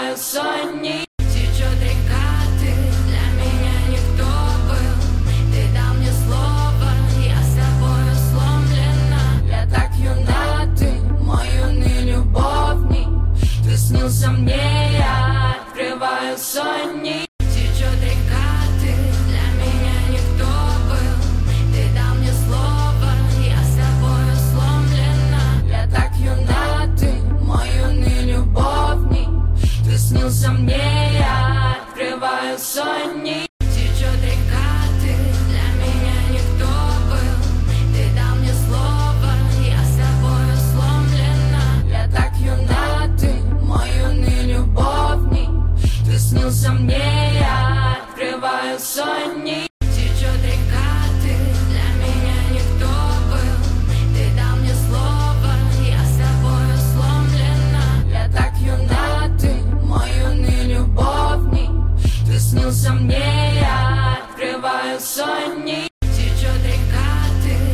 открываю сотни. Течет река, ты для меня никто был. Ты дал мне слово, я с тобою сломлена. Я так юна, ты мой юный любовник. Ты снился мне, я открываю сотни. Течет река, ты для меня никто был. Ты дал мне слово, я с тобою сломлена. Я так юна, ты мой юный любовник. Ты снился мне, я открываю сотни. Течет река, ты для меня никто был. Ты дал мне слово, я с тобою сломлена. Я так юна, ты мой юный любовник. Ты снился мне, я открываю сотни. Течет река, ты для меня никто был. Ты дал мне слово, я с тобою сломлена. Я так юна, ты мой юный любовник. Ты снился мне, я открываю сотни.